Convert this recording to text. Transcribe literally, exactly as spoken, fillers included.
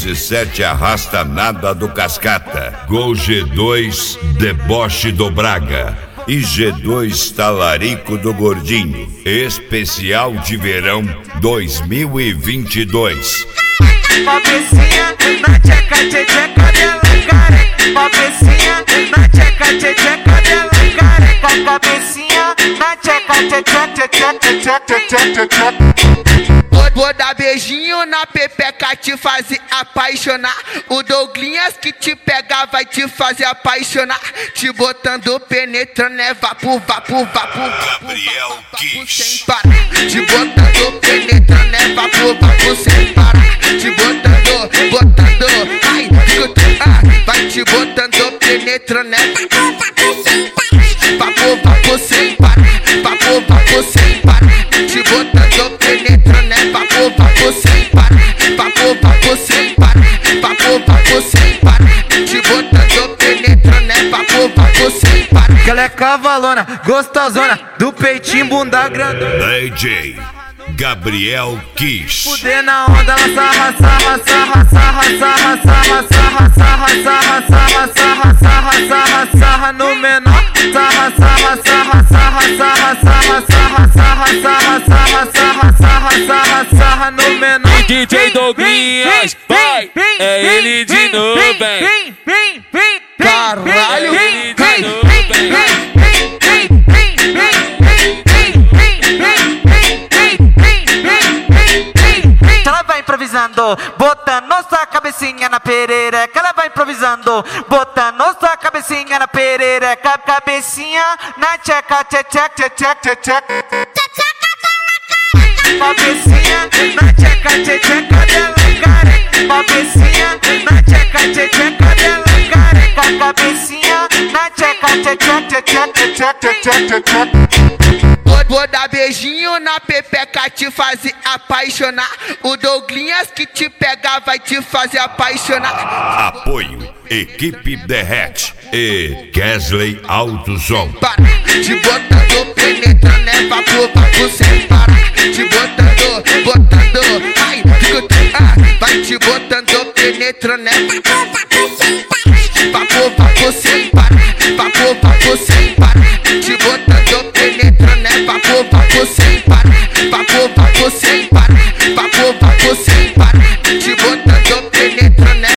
e sete arrasta nada do Cascata. Gol G dois, deboche do Braga. E G dois talarico do Gordinho. Especial de verão dois mil e vinte e dois. Cabecinha na tcheca, tcheca dela careca. Cabecinha na tcheca, tcheca dela careca. Cabecinha na tcheca, tcheca, tcheca, tcheca, tcheca. Vou dar beijinho na pepeca, te fazer apaixonar. O Douglinhas que te pega vai te fazer apaixonar. Te botando penetrando, é vapo, vapo, vapo. Gabriel Kiss. Sem parar. Te botando penetrando, é vapo, vapo, sem parar. Te botando, botando, ai, escuta, ah, vai te botando penetrando, é vapo, vapo, sem parar. Vapo, vapo, sem parar. Te botando penetrando, é vapo, vapo, sem parar. Vapo, vapo, sem parar. Vapo, vapo, sem parar. Te botando penetrando, é vapo, vapo, sem parar. Que ela é cavalona, gostosona, do peitinho, bunda grandona. D J Gabriel Kiss. Fuder na onda, ela sarra, sarra, sarra, sarra, sarra, sarra, sarra, sarra, sarra, sarra, sarra, sarra, sarra, sarra no menor. Sarra, sarra, sarra, sarra, sarra, sarra, sarra, sarra, sarra, sarra, sarra, sarra, sarra, sarra no menor. D J Douglinhas, vai, é ele de novo, vem. Caralho, ele de novo, vem. Ela vai improvisando, botando sua cabecinha na perereca. Ela vai improvisando, botando sua cabecinha na perereca. Cabecinha na tcheca, tcheca, tcheca, tcheca. Cabecinha na tcheca, tcheca dela careca. Cabecinha na tcheca, tcheca dela careca. Cabecinha na tcheca, tcheca, tcheca, tcheca, tcheca. vou dar beijinho na pepeca, te fazer apaixonar. O Douglinhas que te pega vai te fazer apaixonar. Apoio Equipe Derrete e Kesley Autosom. Para, te botando, penetrando, é vapo, vapo sem parar. Te botando, botando, ai, escuta, ah, vai te botando, penetrando, é vapo, vapo sem parar. Vapo, vapo sem parar. Te botando, penetrando, é vapo, vapo sem